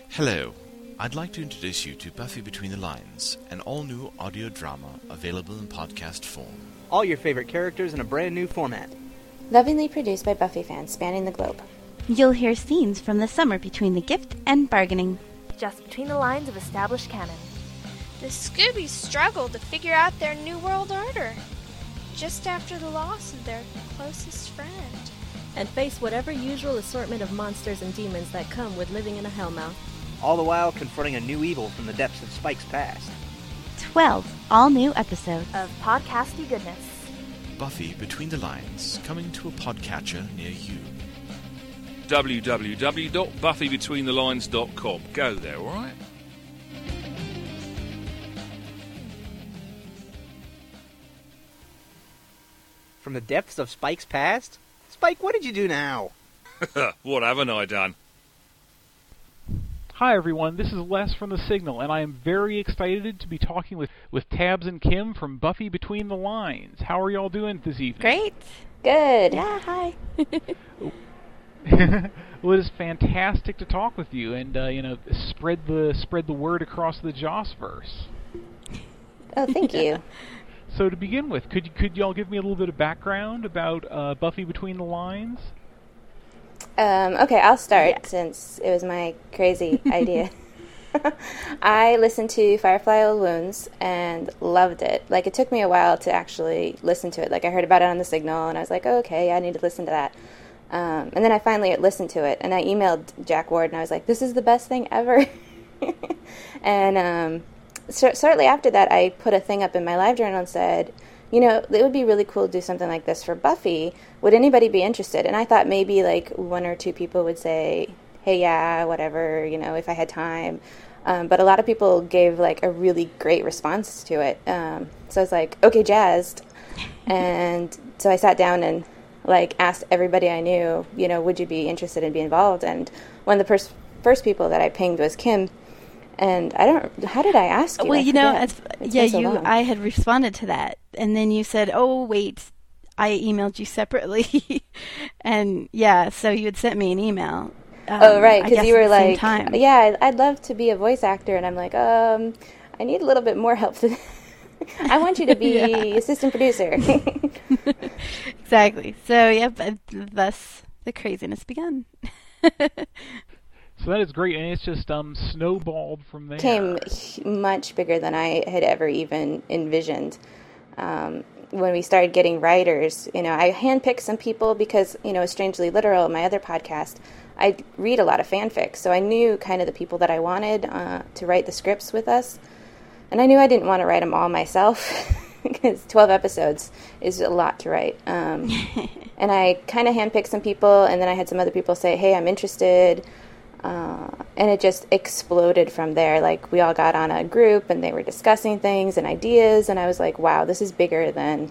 Hello, I'd like to introduce you to Buffy Between the Lines, an all-new audio drama available in podcast form. All your favorite characters in a brand new format. Lovingly produced by Buffy fans spanning the globe. You'll hear scenes from the summer between the gift and bargaining. Just between the lines of established canon. The Scoobies struggle to figure out their New World Order, just after the loss of their closest friend. And face whatever usual assortment of monsters and demons that come with living in a hellmouth. All the while confronting a new evil from the depths of Spike's past. 12 all-new episodes Of podcasty goodness. Buffy Between the Lines, coming to a podcatcher near you. www.buffybetweenthelines.com. Go there, alright? From the depths of Spike's past? Spike, what did you do now? What haven't I done? Hi everyone, this is Les from The Signal, and I am very excited to be talking with Tabs and Kim from Buffy Between the Lines. How are y'all doing this evening? Great. Good. Yeah, hi. Well, it is fantastic to talk with you, and spread the word across the Jossverse. Oh, thank you. So to begin with, could y'all give me a little bit of background about Buffy Between the Lines? Okay, I'll start since it was my crazy idea. I listened to Firefly Old Wounds and loved it. Like, it took me a while to actually listen to it. Like, I heard about it on The Signal, and I was like, oh, okay, I need to listen to that. And then I finally listened to it, and I emailed Jack Ward, and I was like, this is the best thing ever. And shortly after that, I put a thing up in my live journal and said, you know, it would be really cool to do something like this for Buffy. Would anybody be interested? And I thought maybe like one or two people would say, hey, yeah, whatever, you know, if I had time. But a lot of people gave like a really great response to it. So I was like, okay, jazzed. And so I sat down and like asked everybody I knew, you know, would you be interested in being involved? And one of the first people that I pinged was Kim. And how did I ask you? Well, you know, I had responded to that. And then you said, oh, wait, I emailed you separately. And yeah, so you had sent me an email. Oh, right, because you were like, time. yeah, I'd love to be a voice actor. And I'm like, I need a little bit more help. I want you to be assistant producer. Exactly. So, yep, thus the craziness begun. So that is great, and it's just snowballed from there. Became much bigger than I had ever even envisioned. When we started getting writers, you know, I handpicked some people because, you know, Strangely Literal, my other podcast, I read a lot of fanfic, so I knew kind of the people that I wanted to write the scripts with us. And I knew I didn't want to write them all myself because 12 episodes is a lot to write. And I kind of handpicked some people, and then I had some other people say, hey, I'm interested. And it just exploded from there. Like, we all got on a group, and they were discussing things and ideas, and I was like, wow, this is bigger than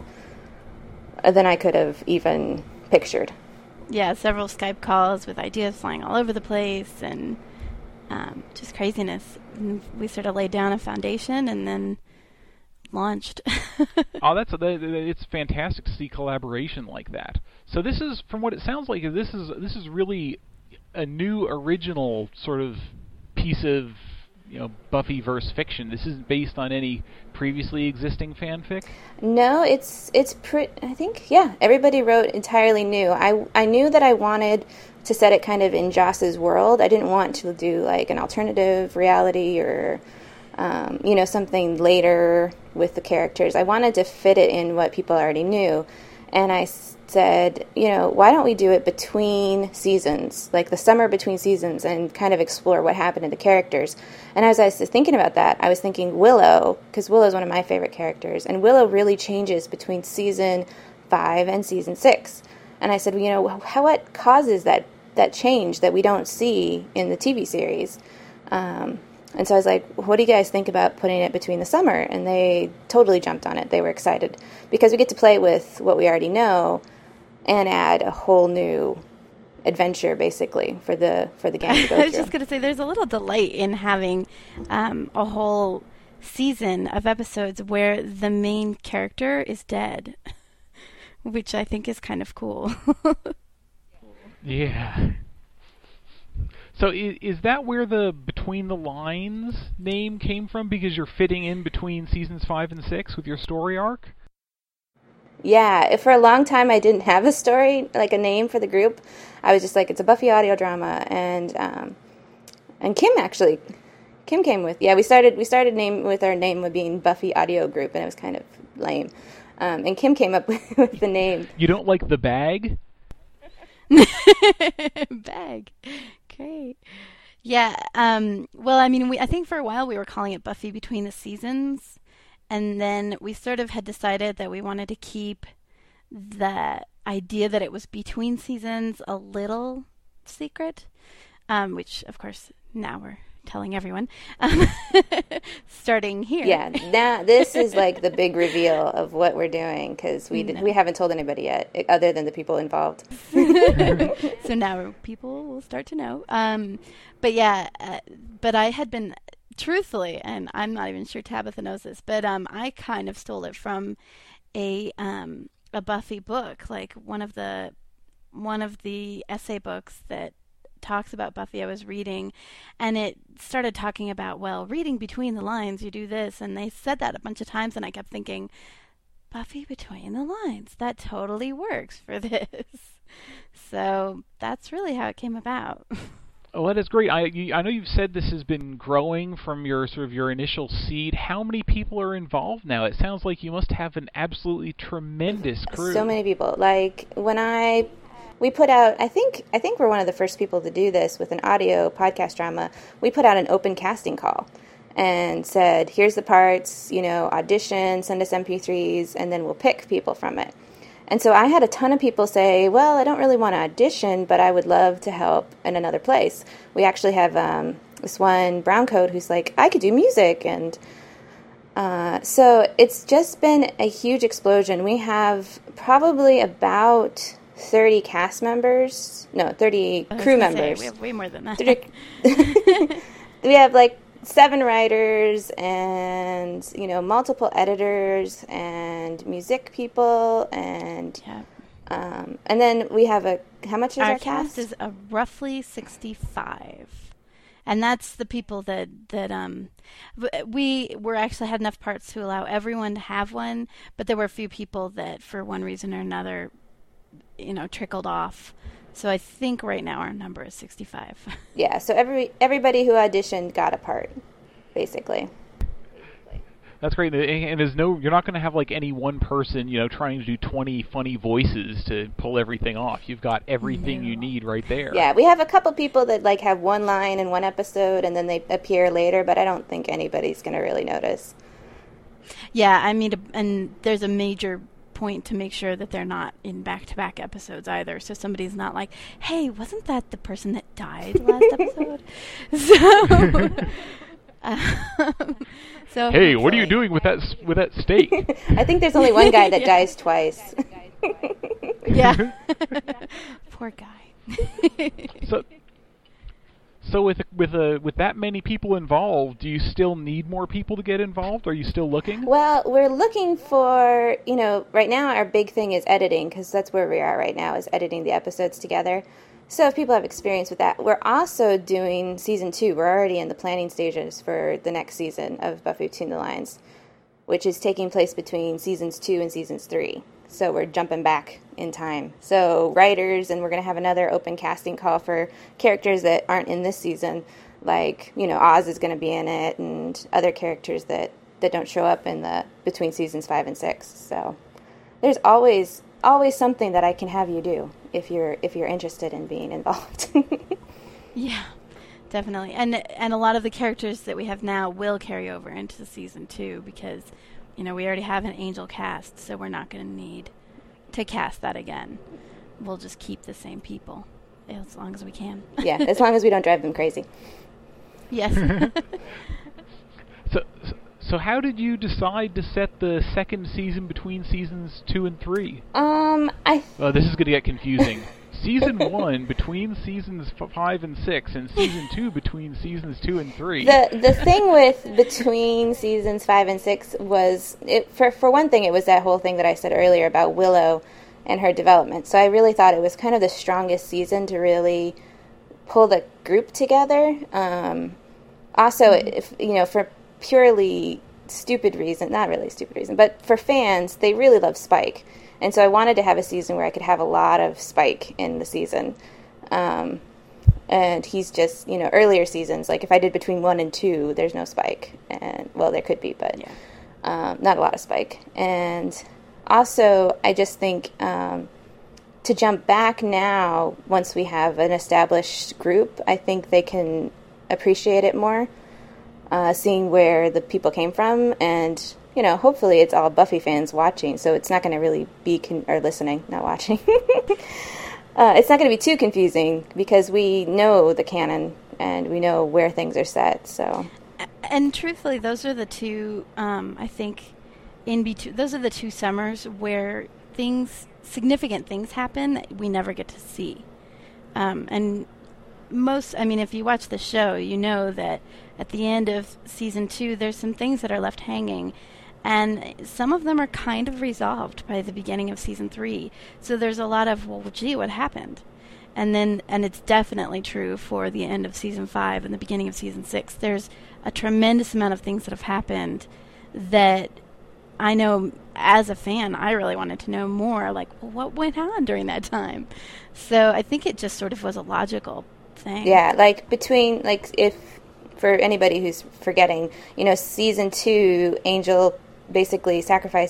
I could have even pictured. Yeah, several Skype calls with ideas flying all over the place, and just craziness. And we sort of laid down a foundation and then launched. Oh, it's fantastic to see collaboration like that. So this is, from what it sounds like, this is really a new original sort of piece of, you know, Buffyverse fiction. This isn't based on any previously existing fanfic? No, I think, yeah, everybody wrote entirely new. I knew that I wanted to set it kind of in Joss's world. I didn't want to do like an alternative reality or, you know, something later with the characters. I wanted to fit it in what people already knew. And I said, you know, why don't we do it between seasons, like the summer between seasons, and kind of explore what happened to the characters. And as I was thinking about that, I was thinking Willow, because Willow is one of my favorite characters, and Willow really changes between season 5 and season 6. And I said, well, you know, what causes that change that we don't see in the TV series? And so I was like, what do you guys think about putting it between the summer? And they totally jumped on it. They were excited because we get to play with what we already know and add a whole new adventure, basically, for the gang to go through. I was just going to say, there's a little delight in having a whole season of episodes where the main character is dead, which I think is kind of cool. Yeah. So is that where the Between the Lines name came from, because you're fitting in between seasons 5 and 6 with your story arc? Yeah, for a long time I didn't have a story, like a name for the group. I was just like, it's a Buffy audio drama, and Kim came with, we started with our name being Buffy Audio Group, and it was kind of lame. And Kim came up with the name. You don't like the bag? Bag. Great. Yeah, well, I mean, I think for a while we were calling it Buffy Between the Seasons, and then we sort of had decided that we wanted to keep the idea that it was between seasons a little secret, which, of course, now we're telling everyone, starting here. Yeah, now this is like the big reveal of what we're doing, because we haven't told anybody yet, other than the people involved. So now people will start to know. But yeah, but I had been, truthfully, and I'm not even sure Tabitha knows this, but I kind of stole it from a Buffy book, like one of the essay books that talks about Buffy I was reading, and it started talking about, well, reading between the lines, you do this, and they said that a bunch of times, and I kept thinking, Buffy Between the Lines, that totally works for this. So that's really how it came about. Oh, that is great. I know you've said this has been growing from your initial seed. How many people are involved now? It sounds like you must have an absolutely tremendous crew. So many people. Like when we put out, I think we're one of the first people to do this with an audio podcast drama. We put out an open casting call and said, here's the parts, audition, send us MP3s, and then we'll pick people from it. And so I had a ton of people say, well, I don't really want to audition, but I would love to help in another place. We actually have this one brown coat who's like, I could do music. And so it's just been a huge explosion. We have probably about 30 cast members. No, 30 crew members. We have way more than that. We have like 7 writers and, multiple editors and music people and then we have how much is our cast? Is roughly 65. And that's the people that we actually had enough parts to allow everyone to have one, but there were a few people that for one reason or another, trickled off. So I think right now our number is 65. Yeah, so everybody who auditioned got a part, basically. That's great. And you're not going to have like any one person, trying to do 20 funny voices to pull everything off. You've got everything you need right there. Yeah, we have a couple people that like have one line in one episode and then they appear later, but I don't think anybody's going to really notice. Yeah, I mean, and there's a major point to make sure that they're not in back-to-back episodes either, so somebody's not like, hey, wasn't that the person that died last episode? So hey, what are you doing with that steak? I think there's only one guy that dies twice. Yeah. Poor guy. So with that many people involved, do you still need more people to get involved? Are you still looking? Well, we're looking for, right now our big thing is editing, because that's where we are right now, is editing the episodes together. So if people have experience with that, we're also doing season 2. We're already in the planning stages for the next season of Buffy Between the Lines, which is taking place between seasons 2 and seasons 3. So we're jumping back in time. So writers, and we're going to have another open casting call for characters that aren't in this season. Like, Oz is going to be in it, and other characters that don't show up in the between seasons 5 and 6. So there's always something that I can have you do if you're interested in being involved. Yeah, definitely. And a lot of the characters that we have now will carry over into season 2 because we already have an Angel cast, so we're not going to need to cast that again. We'll just keep the same people as long as we can. Yeah, as long as we don't drive them crazy. Yes. So how did you decide to set the second season between seasons 2 and 3? This is going to get confusing. Season 1 between seasons 5 and 6, and season 2 between seasons 2 and 3. The thing with between seasons 5 and 6 was, for one thing, it was that whole thing that I said earlier about Willow and her development. So I really thought it was kind of the strongest season to really pull the group together. Also, if for purely stupid reason, not really stupid reason, but for fans, they really love Spike. And so I wanted to have a season where I could have a lot of Spike in the season. And he's just, earlier seasons, like if I did between 1 and 2, there's no Spike. And, well, there could be, but not a lot of Spike. And also, I just think to jump back now, once we have an established group, I think they can appreciate it more. Seeing where the people came from, and hopefully it's all Buffy fans watching, so it's not going to really be or listening, not watching. It's not going to be too confusing because we know the canon and we know where things are set. So, and truthfully, those are the two. I think in between, those are the 2 summers where significant things happen that we never get to see, and. If you watch the show, you know that at the end of season 2, there's some things that are left hanging, and some of them are kind of resolved by the beginning of season 3. So there's a lot of, well, gee, what happened? And it's definitely true for the end of season 5 and the beginning of season 6. There's a tremendous amount of things that have happened that I know as a fan, I really wanted to know more, like, well, what went on during that time? So I think it just sort of was a logical thing. Yeah, if for anybody who's forgetting, season 2, Angel is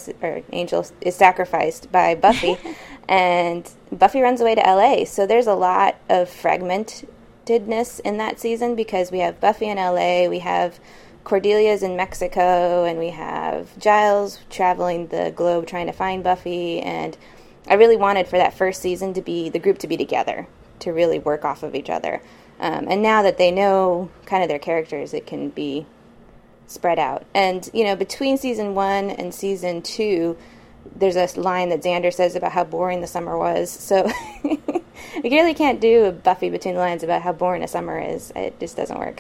sacrificed by Buffy, and Buffy runs away to LA. So there's a lot of fragmentedness in that season because we have Buffy in LA, we have Cordelia's in Mexico, and we have Giles traveling the globe trying to find Buffy. And I really wanted for that first season the group to be together, to really work off of each other. And now that they know kind of their characters, it can be spread out. And, between season 1 and season 2, there's a line that Xander says about how boring the summer was. So we really can't do a Buffy Between the Lines about how boring a summer is. It just doesn't work.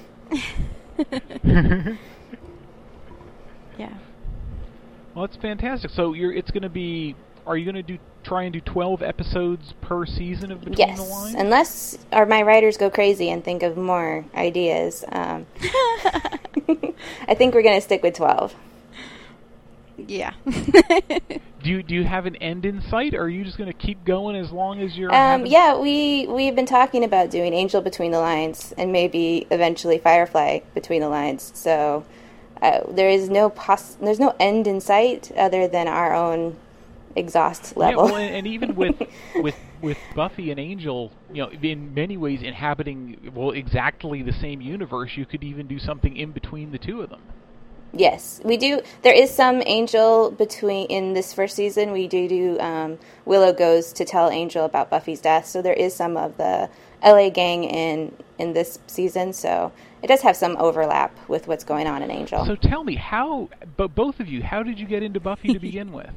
Yeah. Well, it's fantastic. So it's going to be... Are you going to try and do 12 episodes per season of Between the Lines? Yes, unless my writers go crazy and think of more ideas. I think we're going to stick with 12. Yeah. Do you have an end in sight, or are you just going to keep going as long as you're... Yeah, we've been talking about doing Angel Between the Lines and maybe eventually Firefly Between the Lines. So there's no end in sight other than our own exhaust level. Yeah, well, and even with Buffy and Angel, in many ways inhabiting exactly the same universe, you could even do something in between the two of them. Yes, we do. There is some Angel in this first season. We do Willow goes to tell Angel about Buffy's death, so there is some of the LA gang in this season, so it does have some overlap with what's going on in Angel. So tell me, both of you, how did you get into Buffy to begin with?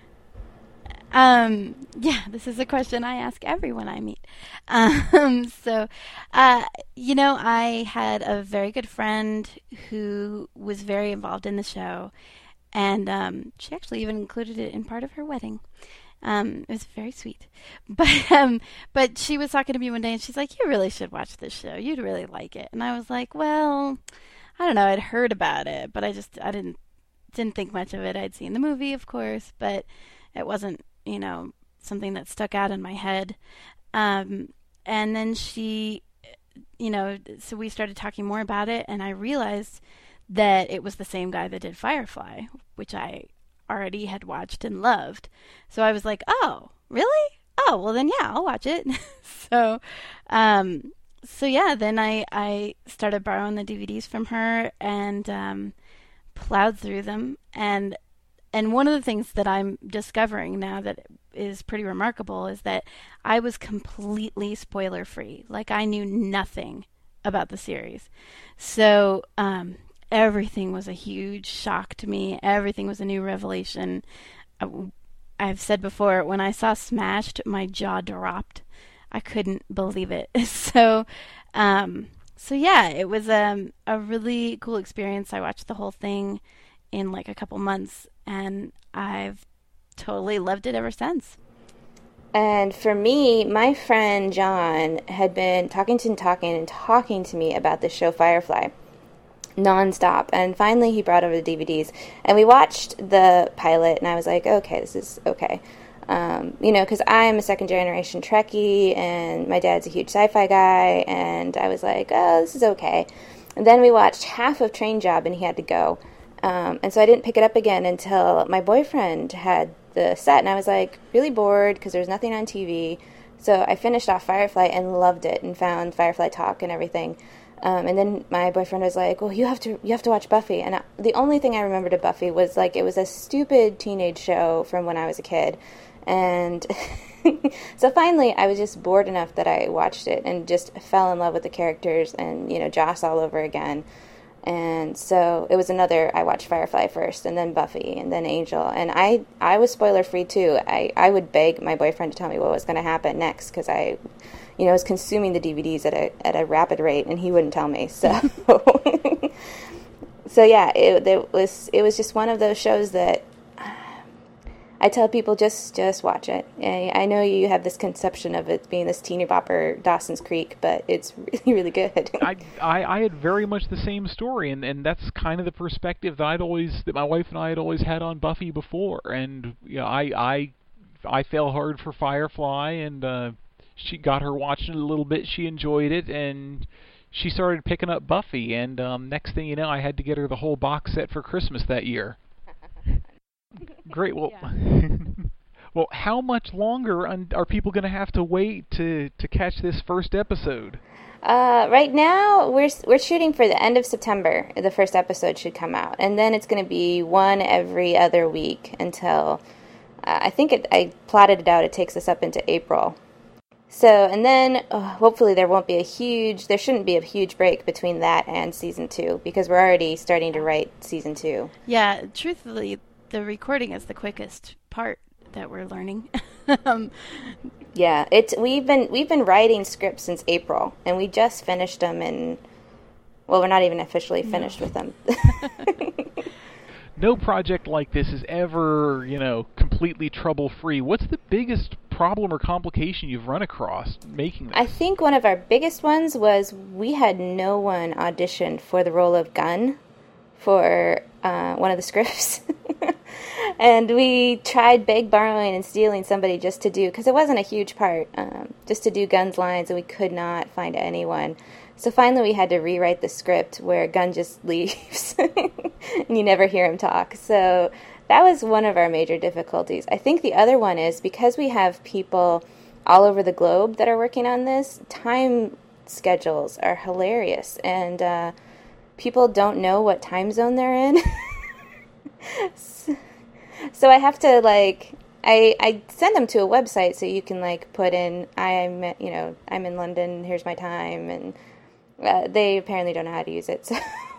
Yeah, this is a question I ask everyone I meet. I had a very good friend who was very involved in the show, and she actually even included it in part of her wedding. It was very sweet. But she was talking to me one day, and she's like, "You really should watch this show. You'd really like it." And I was like, "Well, I don't know. I'd heard about it, but I didn't think much of it. I'd seen the movie, of course, but it wasn't, something that stuck out in my head." And then she, so we started talking more about it, and I realized that it was the same guy that did Firefly, which I already had watched and loved. So I was like, "Oh, really? Oh, well then, yeah, I'll watch it." So then I started borrowing the DVDs from her and plowed through them. And one of the things that I'm discovering now that is pretty remarkable is that I was completely spoiler-free. Like, I knew nothing about the series. So everything was a huge shock to me. Everything was a new revelation. I've said before, when I saw Smashed, my jaw dropped. I couldn't believe it. So yeah, it was a really cool experience. I watched the whole thing in like a couple months, and I've totally loved it ever since. And for me, my friend John had been talking to me about the show Firefly. nonstop. And finally he brought over the DVDs, and we watched the pilot, and I was like, okay, this is okay. Because I'm a second-generation Trekkie, and my dad's a huge sci-fi guy, and I was like, oh, this is okay. And then we watched half of Train Job, and he had to go. And so I didn't pick it up again until my boyfriend had the set, and I was like really bored because there's nothing on TV. So I finished off Firefly and loved it, and found Firefly Talk and everything. And then my boyfriend was like, well, you have to watch Buffy. And the only thing I remembered of Buffy was like it was a stupid teenage show from when I was a kid. And so finally I was just bored enough that I watched it and just fell in love with the characters and, Joss all over again. And so it was I watched Firefly first, and then Buffy, and then Angel. And I was spoiler-free, too. I would beg my boyfriend to tell me what was going to happen next, because I was consuming the DVDs at a rapid rate, and he wouldn't tell me. So, so yeah, it was just one of those shows that I tell people just watch it. I know you have this conception of it being this teeny bopper Dawson's Creek, but it's really, really good. I had very much the same story, and that's kind of the perspective that my wife and I had always had on Buffy before. And I fell hard for Firefly, and she got her watching it a little bit. She enjoyed it, and she started picking up Buffy. And next thing you know, I had to get her the whole box set for Christmas that year. Great. Well, well, how much longer are people going to have to wait to catch this first episode? Right now, we're shooting for the end of September. The first episode should come out, and then it's going to be one every other week until I plotted it out. It takes us up into April. So, and then hopefully there shouldn't be a huge break between that and season 2, because we're already starting to write season 2. Yeah, truthfully, the recording is the quickest part that we're learning. Yeah, we've been writing scripts since April, and we just finished them we're not even officially finished with them. No project like this is ever, completely trouble-free. What's the biggest problem or complication you've run across making this? I think one of our biggest ones was we had no one audition for the role of Gunn for one of the scripts. And we tried borrowing and stealing somebody just to do, because it wasn't a huge part, just to do Gunn's lines, and we could not find anyone. So finally we had to rewrite the script where Gunn just leaves and you never hear him talk. So that was one of our major difficulties. I think the other one is because we have people all over the globe that are working on this, time schedules are hilarious, and people don't know what time zone they're in. So I have to I send them to a website so you can put in I'm in London, here's my time, and they apparently don't know how to use it. So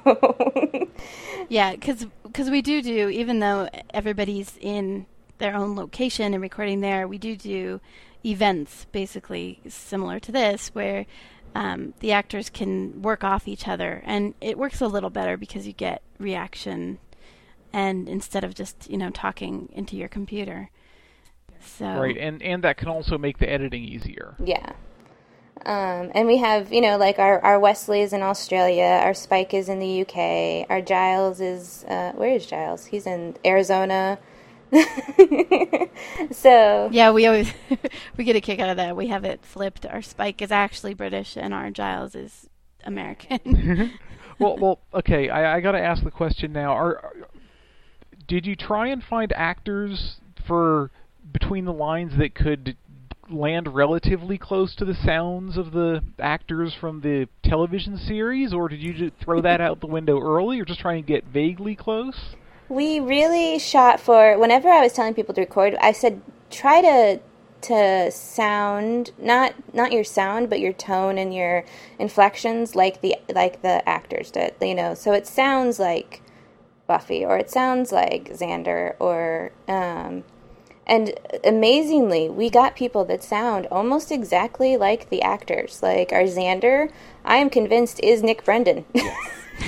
yeah, because we do even though everybody's in their own location and recording there, we do events basically similar to this where the actors can work off each other, and it works a little better because you get reaction. And instead of just, talking into your computer. So right, and that can also make the editing easier. Yeah. And we have, our Wesley is in Australia, our Spike is in the UK, our Giles is, where is Giles? He's in Arizona. So yeah, we always we get a kick out of that. We have it flipped. Our Spike is actually British, and our Giles is American. Well, okay, I got to ask the question now. Did you try and find actors for Between the Lines that could land relatively close to the sounds of the actors from the television series, or did you just throw that out the window early, or just try and get vaguely close? We really shot for, whenever I was telling people to record, I said try to sound, not your sound, but your tone and your inflections like the actors did, so it sounds like Buffy, or it sounds like Xander, or and amazingly we got people that sound almost exactly like the actors. Like our Xander, I am convinced, is Nick Brendan. Yes.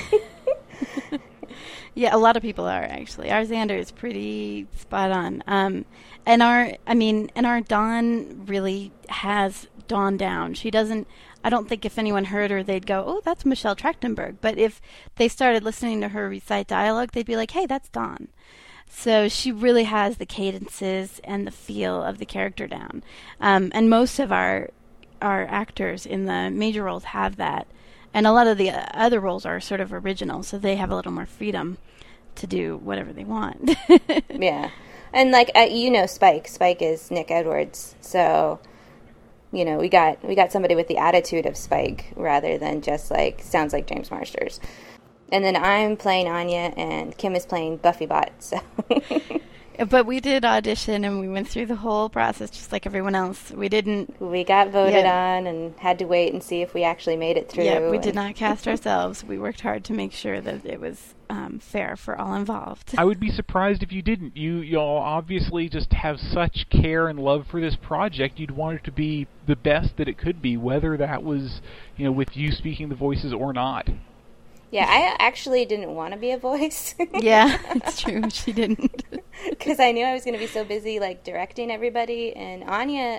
Yeah, a lot of people are actually. Our Xander is pretty spot on. And our Dawn really has Dawn down. She doesn't. I don't think if anyone heard her, they'd go, oh, that's Michelle Trachtenberg. But if they started listening to her recite dialogue, they'd be like, hey, that's Dawn. So she really has the cadences and the feel of the character down. And most of our actors in the major roles have that. And a lot of the other roles are sort of original, so they have a little more freedom to do whatever they want. Yeah. And, like, Spike. Spike is Nick Edwards. So, we got somebody with the attitude of Spike rather than just, like, sounds like James Marsters. And then I'm playing Anya, and Kim is playing Buffybot, so... But we did audition, and we went through the whole process just like everyone else. We got voted on and had to wait and see if we actually made it through. Yeah, we did not cast ourselves. We worked hard to make sure that it was fair for all involved. I would be surprised if you didn't. Y'all obviously just have such care and love for this project. You'd want it to be the best that it could be, whether that was, with you speaking the voices or not. Yeah, I actually didn't want to be a voice. Yeah, it's true. She didn't. Because I knew I was going to be so busy, like, directing everybody. And Anya's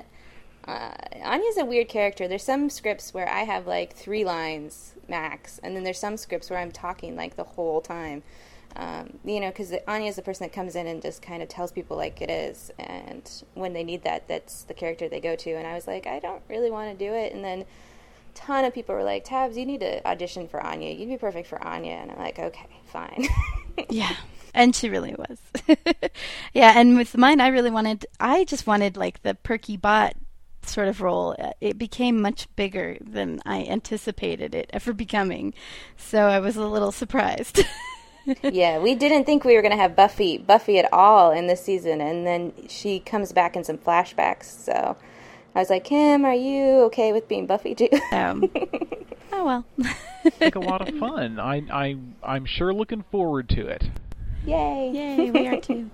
a weird character. There's some scripts where I have, like, 3 lines max. And then there's some scripts where I'm talking, like, the whole time. Because Anya's the person that comes in and just kind of tells people like it is. And when they need that, that's the character they go to. And I was like, I don't really want to do it. And then ton of people were like, Tabs, you need to audition for Anya. You'd be perfect for Anya. And I'm like, okay, fine. Yeah, and she really was. Yeah, and with mine, I just wanted like the perky bot sort of role. It became much bigger than I anticipated it ever becoming. So I was a little surprised. Yeah, we didn't think we were going to have Buffy at all in this season. And then she comes back in some flashbacks, so... I was like, Kim, are you okay with being Buffy too? Oh well. Like a lot of fun. I'm sure looking forward to it. Yay! We are too.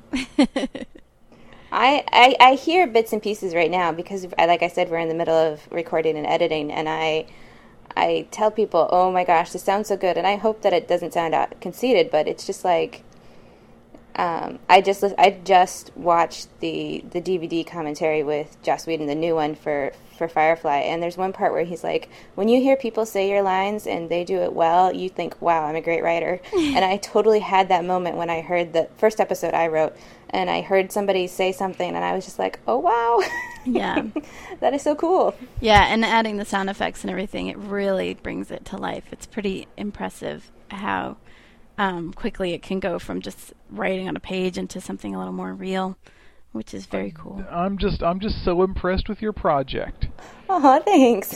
I hear bits and pieces right now because, like I said, we're in the middle of recording and editing, and I tell people, oh my gosh, this sounds so good, and I hope that it doesn't sound conceited, but it's just like. I just watched the DVD commentary with Joss Whedon, the new one for Firefly, and there's one part where he's like, when you hear people say your lines and they do it well, you think, wow, I'm a great writer. And I totally had that moment when I heard the first episode I wrote, and I heard somebody say something, and I was just like, oh, wow. Yeah. That is so cool. Yeah, and adding the sound effects and everything, it really brings it to life. It's pretty impressive how... quickly it can go from just writing on a page into something a little more real, which is very cool. I'm just so impressed with your project. Oh, thanks.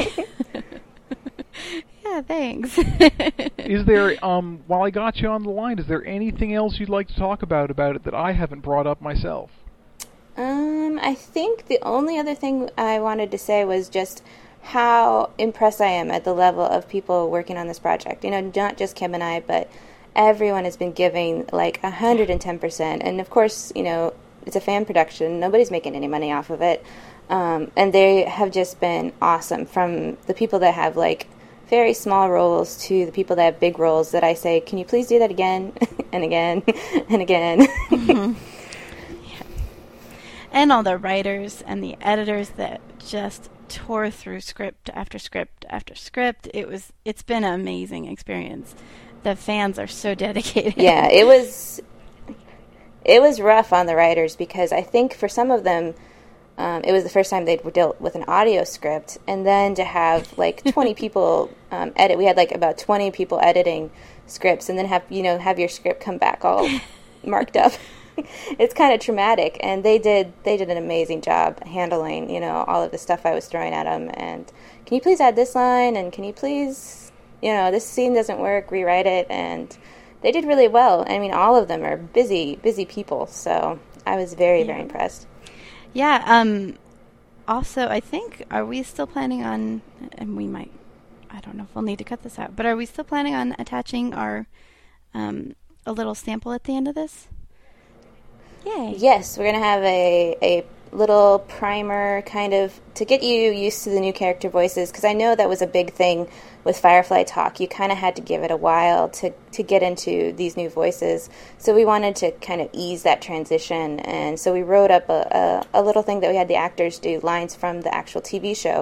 Yeah, thanks. Is there, while I got you on the line, is there anything else you'd like to talk about it that I haven't brought up myself? I think the only other thing I wanted to say was just how impressed I am at the level of people working on this project. Not just Kim and I, but everyone has been giving like 110%. And of course, it's a fan production. Nobody's making any money off of it. And they have just been awesome, from the people that have like very small roles to the people that have big roles that I say, can you please do that again and again and again? Mm-hmm. Yeah. And all the writers and the editors that just tore through script after script after script. It's been an amazing experience. The fans are so dedicated. Yeah, it was rough on the writers because I think for some of them it was the first time they'd dealt with an audio script, and then to have like 20 people edit. We had like about 20 people editing scripts, and then have your script come back all marked up. It's kind of traumatic, and they did an amazing job handling, all of the stuff I was throwing at them. And can you please add this line? And can you please, this scene doesn't work, rewrite it? And they did really well. I mean, all of them are busy people. So I was very, very impressed. Yeah. Also, I think, are we still planning on, and we might, I don't know if we'll need to cut this out, but are we still planning on attaching our, a little sample at the end of this? Yay. Yes, we're going to have a little primer kind of to get you used to the new character voices, because I know that was a big thing with Firefly Talk. You kind of had to give it a while to get into these new voices. So we wanted to kind of ease that transition, and so we wrote up a little thing that we had the actors do, lines from the actual TV show,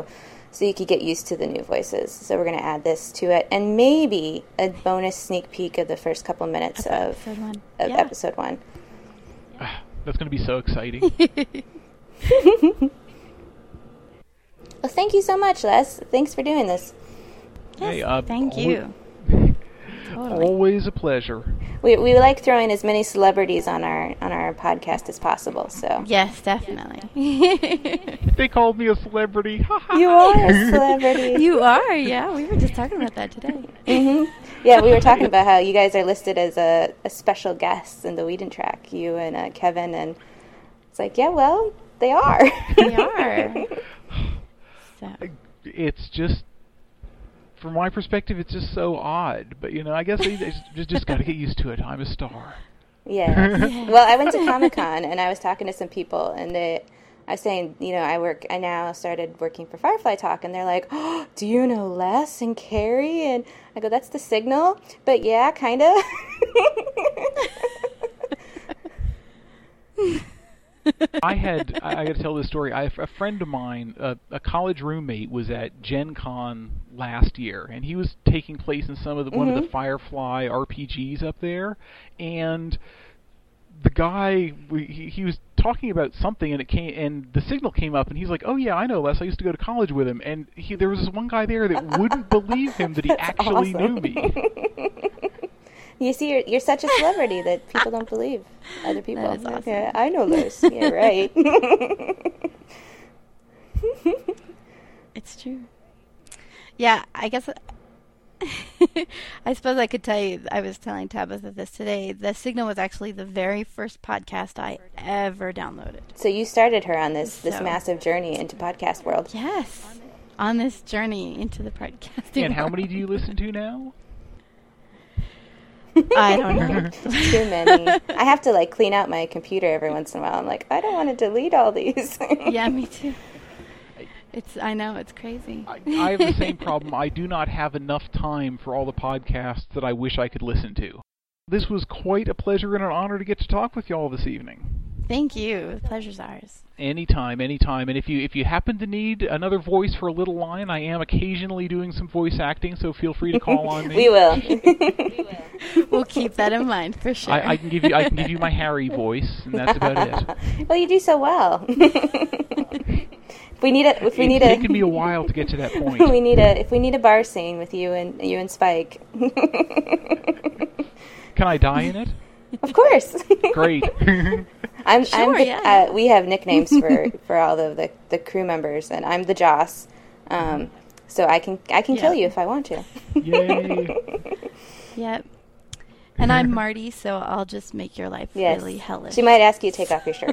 so you could get used to the new voices. So we're going to add this to it, and maybe a bonus sneak peek of the first couple minutes of episode 1. That's going to be so exciting. Well, thank you so much, Les. Thanks for doing this. Yes, thank you. Totally. Always a pleasure. We like throwing as many celebrities on our podcast as possible. So yes, definitely. They called me a celebrity. You are a celebrity. You are. Yeah, we were just talking about that today. Yeah, we were talking about how you guys are listed as a special guest in the Whedon track. You and Kevin, and it's like, yeah, well, they are. They are. So. It's just, from my perspective, it's just so odd. But, I guess I just got to get used to it. I'm a star. Yeah. Well, I went to Comic-Con, and I was talking to some people, and I was saying, I now started working for Firefly Talk, and they're like, oh, do you know Les and Carrie? And I go, that's the Signal? But yeah, kind of. I got to tell this story. A friend of mine, a college roommate, was at Gen Con last year, and he was taking place in one of the Firefly RPGs up there, and the guy, he was talking about something, and the Signal came up, and he's like, oh yeah, I know Les, I used to go to college with him, and there was this one guy there that wouldn't believe him that he actually knew me. You see, you're such a celebrity that people don't believe other people. That is awesome. Yeah, I know this. Yeah, right. It's true. Yeah, I guess. I suppose I could tell you. I was telling Tabitha this today. The Signal was actually the very first podcast I ever downloaded. So you started her on this massive journey into podcast world. Yes, on this journey into the podcasting. And how world. many do you listen to now? I don't know. Too many. I have to clean out my computer every once in a while. I'm like, I don't want to delete all these. Yeah, me too. I know, it's crazy. I have the same problem. I do not have enough time for all the podcasts that I wish I could listen to. This was quite a pleasure and an honor to get to talk with you all this evening. Thank you. The pleasure's ours. Anytime. And if you happen to need another voice for a little line, I am occasionally doing some voice acting, so feel free to call on me. We will. We'll keep that in mind for sure. I can give you my Harry voice, and that's about it. Well, you do so well. It's taken me a while to get to that point. If we need a bar scene with you and Spike. Can I die in it? Of course. Great. We have nicknames for all of the crew members, and I'm the Joss. So I can kill you if I want to. Yay. Yep. And I'm Marty, so I'll just make your life really hellish. She might ask you to take off your shirt.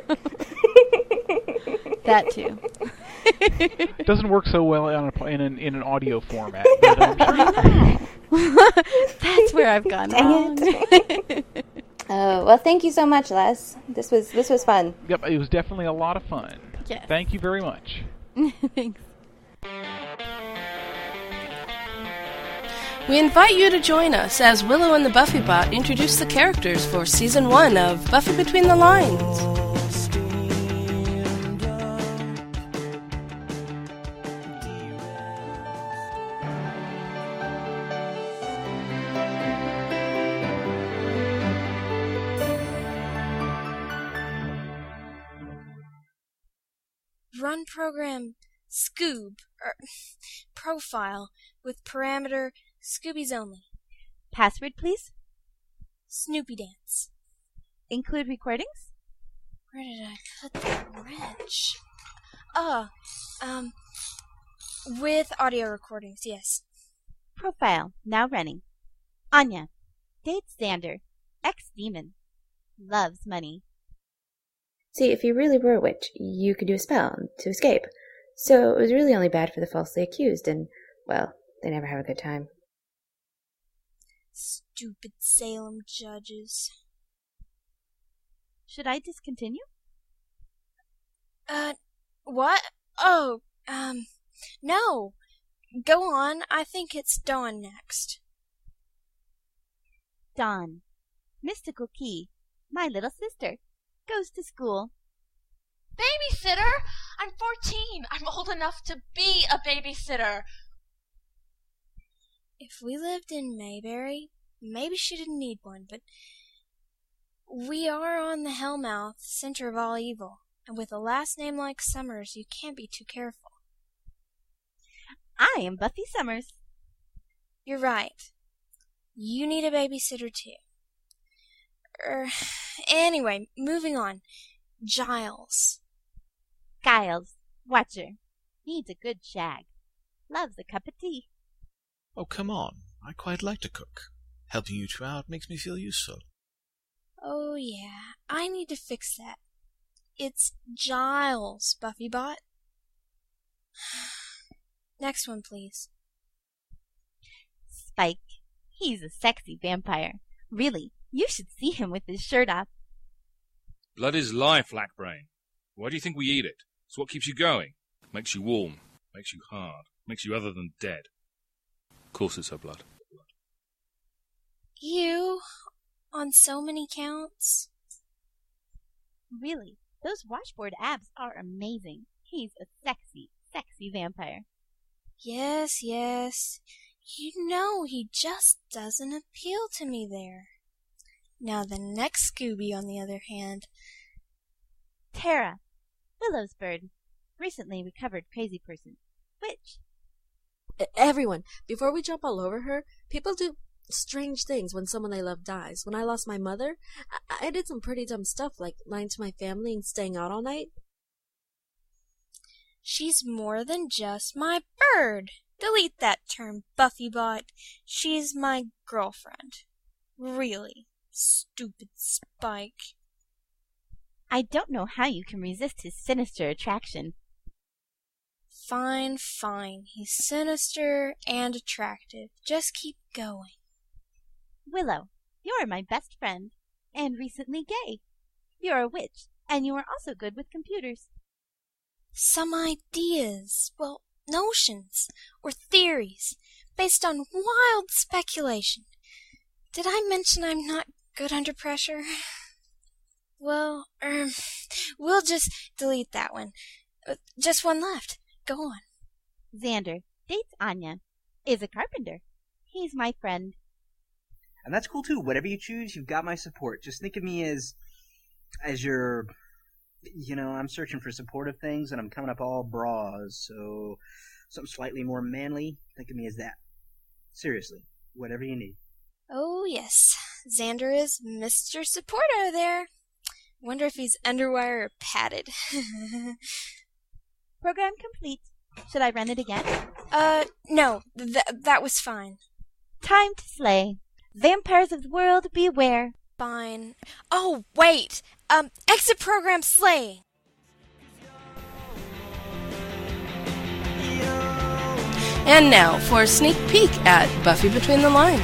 That too. It doesn't work so well in an audio format. But I'm sure. That's where I've gone wrong. Well, thank you so much, Les. This was fun. Yep, it was definitely a lot of fun. Yes. Thank you very much. Thanks. We invite you to join us as Willow and the Buffy Bot introduce the characters for Season 1 of Buffy Between the Lines. Run program Scoob profile with parameter Scoobies only. Password, please. Snoopy Dance. Include recordings? Where did I put that wrench? With audio recordings, yes. Profile, now running. Anya, date Xander, ex-demon, loves money. See, if you really were a witch, you could do a spell to escape. So it was really only bad for the falsely accused, and, well, they never have a good time. Stupid Salem judges. Should I discontinue? What? Oh, no. Go on. I think it's Dawn next. Dawn, mystical key, my little sister, goes to school. Babysitter? I'm 14. I'm old enough to be a babysitter. If we lived in Mayberry, maybe she didn't need one, but we are on the Hellmouth, center of all evil, and with a last name like Summers, you can't be too careful. I am Buffy Summers. You're right. You need a babysitter too. Anyway, moving on. Giles. Giles, watcher. Needs a good shag. Loves a cup of tea. Oh, come on. I quite like to cook. Helping you two out makes me feel useful. Oh, yeah. I need to fix that. It's Giles, Buffybot. Next one, please. Spike. He's a sexy vampire. Really, you should see him with his shirt off. Blood is life, Blackbrain. Why do you think we eat it? It's what keeps you going. Makes you warm. Makes you hard. Makes you other than dead. Of course it's her blood. You, on so many counts. Really, those washboard abs are amazing. He's a sexy, sexy vampire. Yes, yes. You know he just doesn't appeal to me there. Now the next Scooby, on the other hand. Tara. Willow's bird. Recently recovered crazy person. Witch. Everyone, before we jump all over her, people do strange things when someone I love dies. When I lost my mother, I did some pretty dumb stuff, like lying to my family and staying out all night. She's more than just my bird. Delete that term, Buffybot. She's my girlfriend. Really, stupid Spike. I don't know how you can resist his sinister attraction. Fine, fine. He's sinister and attractive. Just keep going. Willow, you're my best friend, and recently gay. You're a witch, and you are also good with computers. Some ideas, well, notions, or theories, based on wild speculation. Did I mention I'm not good under pressure? Well, we'll just delete that one. Just one left. Go on. Xander dates Anya, is a carpenter. He's my friend. And that's cool too. Whatever you choose, you've got my support. Just think of me as your, I'm searching for supportive things and I'm coming up all bras, so something slightly more manly, think of me as that. Seriously, whatever you need. Oh yes, Xander is Mr. Supporter there. Wonder if he's underwire or padded. Program complete. Should I run it again? No, that was fine. Time to slay. Vampires of the world, beware. Fine. Oh, wait! Exit program slay! And now for a sneak peek at Buffy Between the Lines.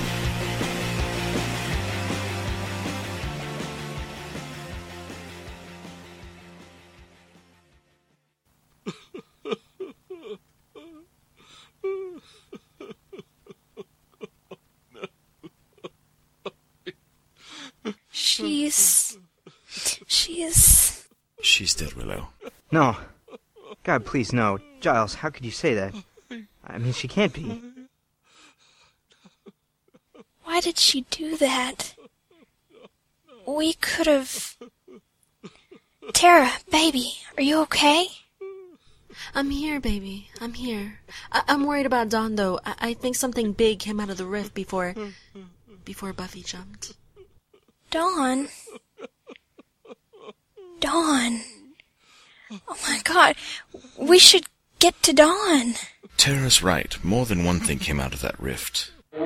She's dead, Willow. No. God, please, no. Giles, how could you say that? I mean, she can't be. Why did she do that? We could have... Tara, baby, are you okay? I'm here, baby. I'm here. I'm worried about Dawn, though. I think something big came out of the rift before Buffy jumped. Dawn? Dawn. Oh my god. We should get to Dawn. Tara's right. More than one thing came out of that rift. We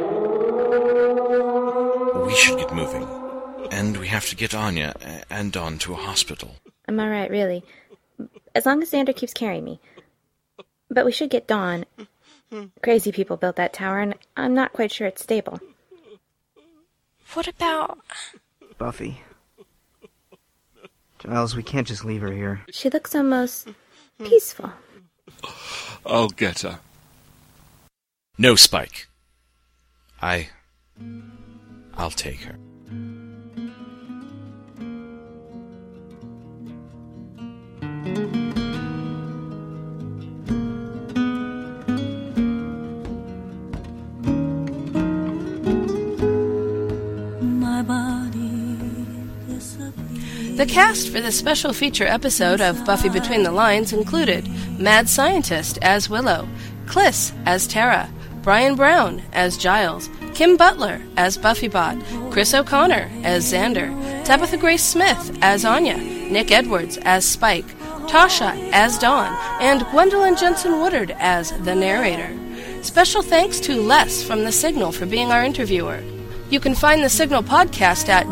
should get moving. And we have to get Anya and Dawn to a hospital. I'm alright, really. As long as Xander keeps carrying me. But we should get Dawn. Crazy people built that tower, and I'm not quite sure it's stable. What about... Buffy. Giles, we can't just leave her here. She looks almost peaceful. I'll get her. No, Spike. I'll take her. The cast for this special feature episode of Buffy Between the Lines included Mad Scientist as Willow, Kliss as Tara, Brian Brown as Giles, Kim Butler as Buffybot, Chris O'Connor as Xander, Tabitha Grace Smith as Anya, Nick Edwards as Spike, Tasha as Dawn, and Gwendolyn Jensen Woodard as the narrator. Special thanks to Les from The Signal for being our interviewer. You can find The Signal podcast at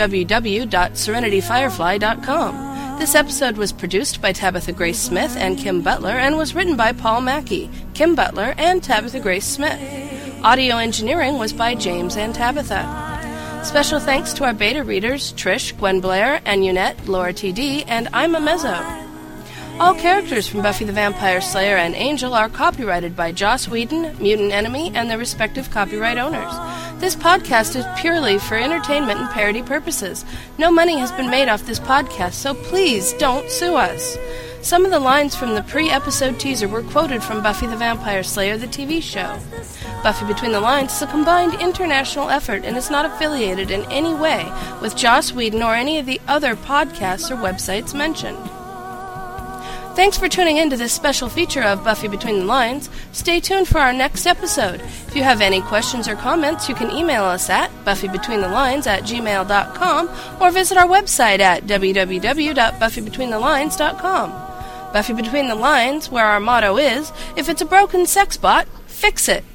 www.serenityfirefly.com. This episode was produced by Tabitha Grace Smith and Kim Butler and was written by Paul Mackey, Kim Butler, and Tabitha Grace Smith. Audio engineering was by James and Tabitha. Special thanks to our beta readers Trish, Gwen Blair, and Unette, Laura TD, and I'm a Mezzo. All characters from Buffy the Vampire Slayer and Angel are copyrighted by Joss Whedon, Mutant Enemy, and their respective copyright owners. This podcast is purely for entertainment and parody purposes. No money has been made off this podcast, so please don't sue us. Some of the lines from the pre-episode teaser were quoted from Buffy the Vampire Slayer, the TV show. Buffy Between the Lines is a combined international effort and is not affiliated in any way with Joss Whedon or any of the other podcasts or websites mentioned. Thanks for tuning in to this special feature of Buffy Between the Lines. Stay tuned for our next episode. If you have any questions or comments, you can email us at buffybetweenthelines@gmail.com or visit our website at www.buffybetweenthelines.com. Buffy Between the Lines, where our motto is, if it's a broken sex bot, fix it.